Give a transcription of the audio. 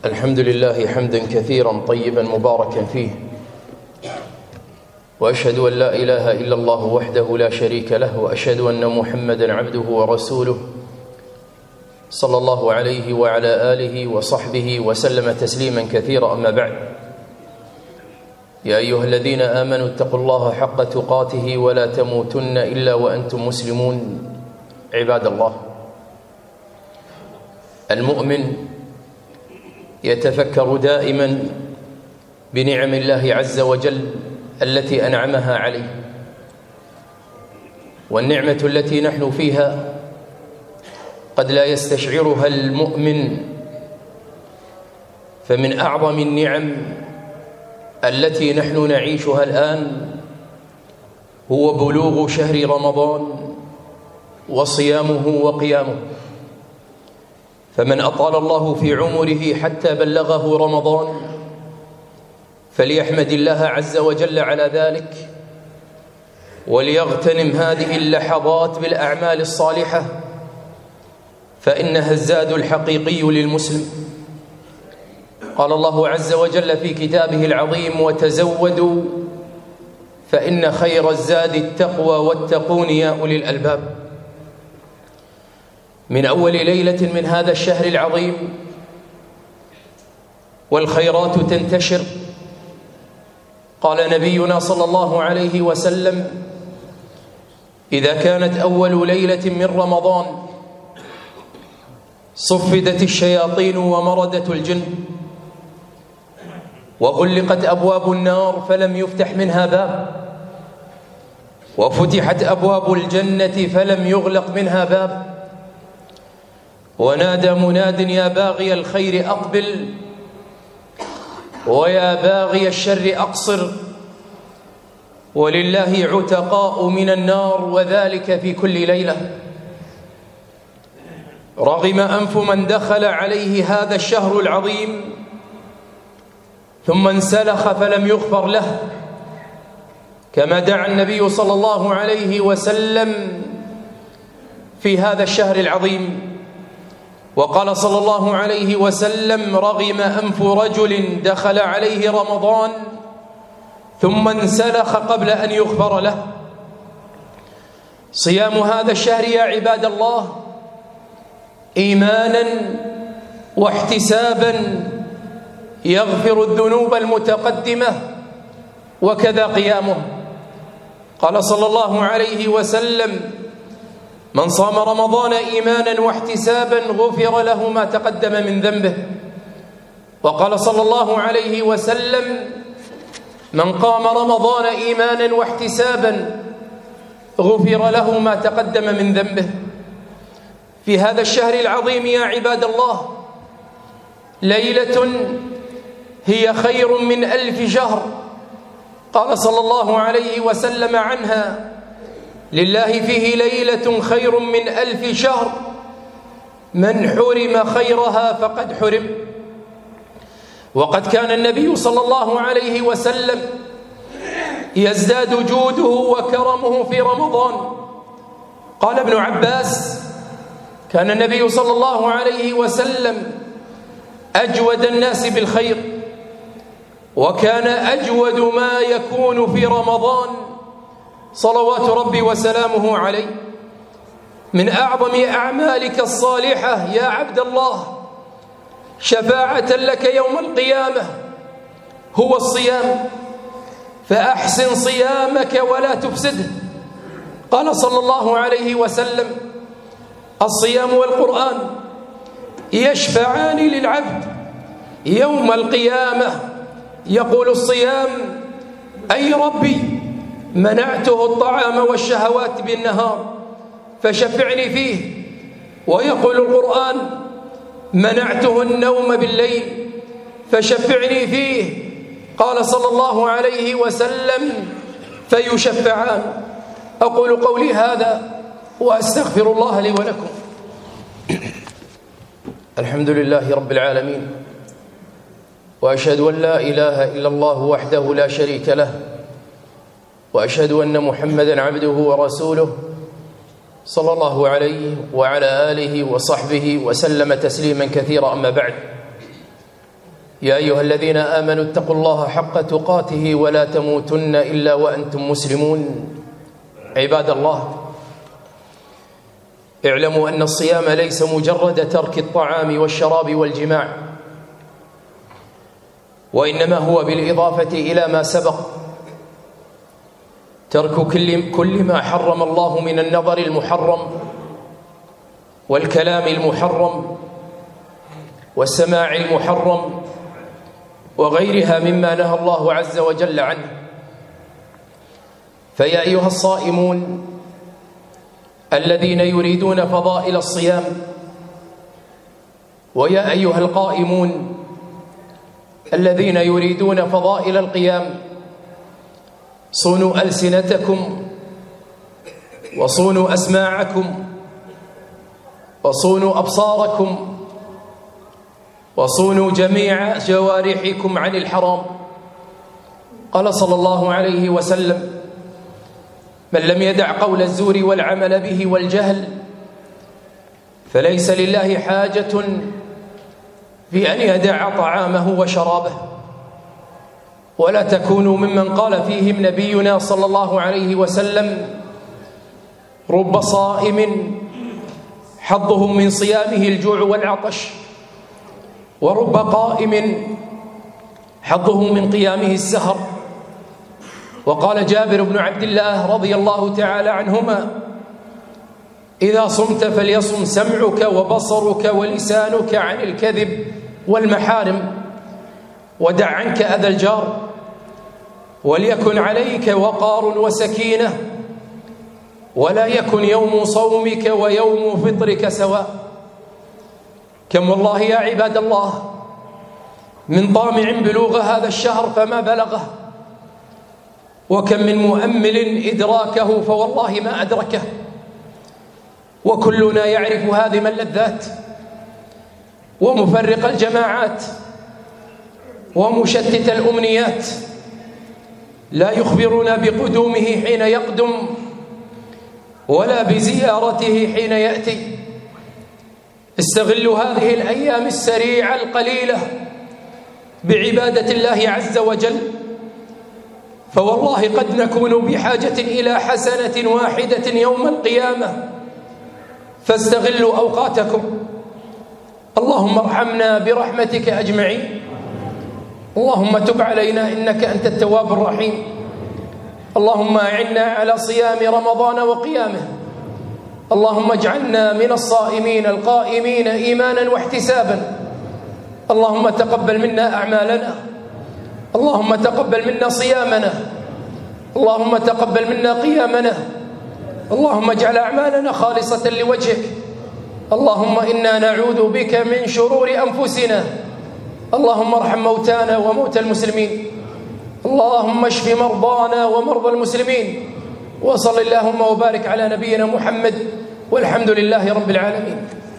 الحمد لله حمدا كثيرا طيبا مباركا فيه، وأشهد أن لا إله إلا الله وحده لا شريك له، وأشهد أن محمدا عبده ورسوله صلى الله عليه وعلى آله وصحبه وسلم تسليما كثيرا. أما بعد، يا أيها الذين آمنوا اتقوا الله حق تقاته ولا تموتن إلا وأنتم مسلمون. عباد الله، المؤمن يتفكر دائما بنعم الله عز وجل التي أنعمها عليه، والنعمة التي نحن فيها قد لا يستشعرها المؤمن، فمن أعظم النعم التي نحن نعيشها الآن هو بلوغ شهر رمضان وصيامه وقيامه. فمن أطال الله في عمره حتى بلغه رمضان فليحمد الله عز وجل على ذلك، وليغتنم هذه اللحظات بالأعمال الصالحة، فإنها الزاد الحقيقي للمسلم. قال الله عز وجل في كتابه العظيم: وتزودوا فإن خير الزاد التقوى واتقون يا أولي الألباب. من أول ليلة من هذا الشهر العظيم والخيرات تنتشر، قال نبينا صلى الله عليه وسلم: إذا كانت أول ليلة من رمضان صفدت الشياطين ومردت الجن، وغلقت أبواب النار فلم يفتح منها باب، وفتحت أبواب الجنة فلم يغلق منها باب، ونادى مناد: يا باغي الخير أقبل، ويا باغي الشر أقصر، ولله عتقاء من النار، وذلك في كل ليلة. رغم أنف من دخل عليه هذا الشهر العظيم ثم انسلخ فلم يغفر له، كما دعا النبي صلى الله عليه وسلم في هذا الشهر العظيم، وقال صلى الله عليه وسلم: رغم أنف رجل دخل عليه رمضان ثم انسلخ قبل أن يغفر له. صيام هذا الشهر يا عباد الله إيمانا واحتسابا يغفر الذنوب المتقدمة، وكذا قيامه. قال صلى الله عليه وسلم: من صام رمضان إيمانا واحتسابا غفر له ما تقدم من ذنبه. وقال صلى الله عليه وسلم: من قام رمضان إيمانا واحتسابا غفر له ما تقدم من ذنبه. في هذا الشهر العظيم يا عباد الله ليلة هي خير من 1000 شهر، قال صلى الله عليه وسلم عنها: لله فيه ليلة خير من 1000 شهر، من حرم خيرها فقد حرم. وقد كان النبي صلى الله عليه وسلم يزداد جوده وكرمه في رمضان. قال ابن عباس: كان النبي صلى الله عليه وسلم أجود الناس بالخير، وكان أجود ما يكون في رمضان صلوات ربي وسلامه عليه. من أعظم أعمالك الصالحة يا عبد الله شفاعة لك يوم القيامة هو الصيام، فأحسن صيامك ولا تفسده. قال صلى الله عليه وسلم: الصيام والقرآن يشفعان للعبد يوم القيامة، يقول الصيام: أي ربي منعته الطعام والشهوات بالنهار فشفعني فيه. ويقول القرآن: منعته النوم بالليل فشفعني فيه. قال صلى الله عليه وسلم: فيشفعان. أقول قولي هذا وأستغفر الله لي ولكم. الحمد لله رب العالمين، وأشهد أن لا إله إلا الله وحده لا شريك له، وأشهد أن محمدا عبده ورسوله صلى الله عليه وعلى آله وصحبه وسلم تسليما كثيرا. أما بعد، يا أيها الذين آمنوا اتقوا الله حق تقاته ولا تموتن إلا وأنتم مسلمون. عباد الله، اعلموا أن الصيام ليس مجرد ترك الطعام والشراب والجماع، وإنما هو بالإضافة إلى ما سبق ترك كل ما حرم الله من النظر المحرم والكلام المحرم والسماع المحرم وغيرها مما نهى الله عز وجل عنه. فيا أيها الصائمون الذين يريدون فضائل الصيام، ويا أيها القائمون الذين يريدون فضائل القيام، صونوا ألسنتكم وصونوا أسماعكم وصونوا أبصاركم وصونوا جميع جوارحكم عن الحرام. قال صلى الله عليه وسلم: من لم يدع قول الزور والعمل به والجهل فليس لله حاجة في أن يدع طعامه وشرابه. ولا تكونوا ممن قال فيهم نبينا صلى الله عليه وسلم: رب صائم حظه من صيامه الجوع والعطش، ورب قائم حظه من قيامه السهر. وقال جابر بن عبد الله رضي الله تعالى عنهما: إذا صمت فليصم سمعك وبصرك ولسانك عن الكذب والمحارم، ودع عنك أذى الجار، وليكن عليك وقار وسكينة، ولا يكن يوم صومك ويوم فطرك سواء. كم والله يا عباد الله من طامع بلوغ هذا الشهر فما بلغه، وكم من مؤمل إدراكه فوالله ما أدركه، وكلنا يعرف هادم اللذات ومفرق الجماعات ومشتت الأمنيات، لا يخبرنا بقدومه حين يقدم ولا بزيارته حين يأتي. استغلوا هذه الأيام السريعة القليلة بعبادة الله عز وجل، فوالله قد نكون بحاجة إلى حسنة واحدة يوم القيامة، فاستغلوا أوقاتكم. اللهم ارحمنا برحمتك أجمعين. اللهم تب علينا إنك أنت التواب الرحيم. اللهم أعنا على صيام رمضان وقيامه. اللهم اجعلنا من الصائمين القائمين إيمانا واحتسابا. اللهم تقبل منا أعمالنا، اللهم تقبل منا صيامنا، اللهم تقبل منا قيامنا، اللهم اجعل أعمالنا خالصة لوجهك. اللهم إنا نعوذ بك من شرور أنفسنا. اللهم ارحم موتانا وموتى المسلمين. اللهم اشف مرضانا ومرضى المسلمين. وصل اللهم وبارك على نبينا محمد، والحمد لله رب العالمين.